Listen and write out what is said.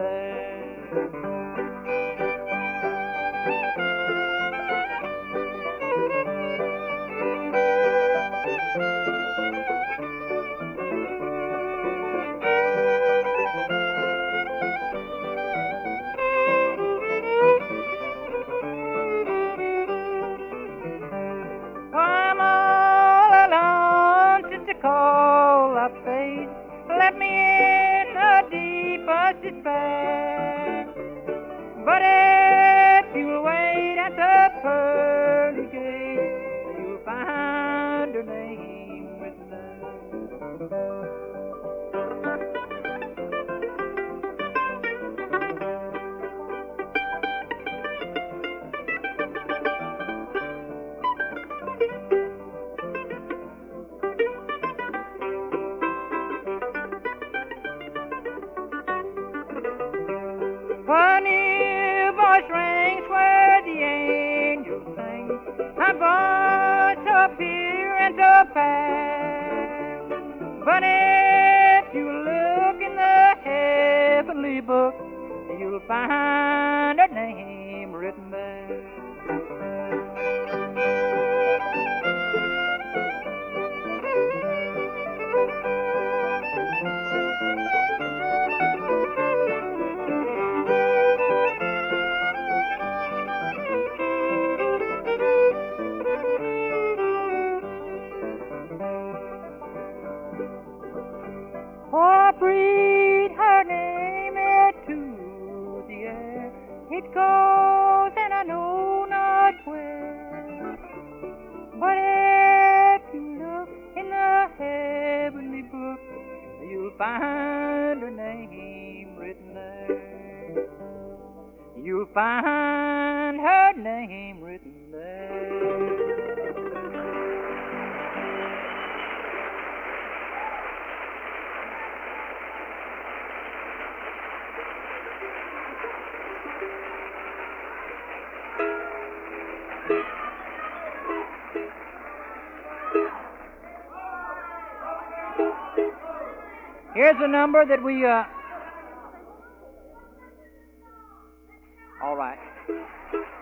there. I'm all alone since you called up face. Let me in the deepest despair. But if you'll wait at the pearly gate, you'll find her name written there. Her new voice rings where the angels sing. Her voice so pure and so fair. But if you look in the heavenly book, you'll find her name written there. Oh, breathe her name into the air. It goes and I know not where. But if you look in the heavenly book, you'll find her name written there. You'll find her name written there. Here's a number that we, all right.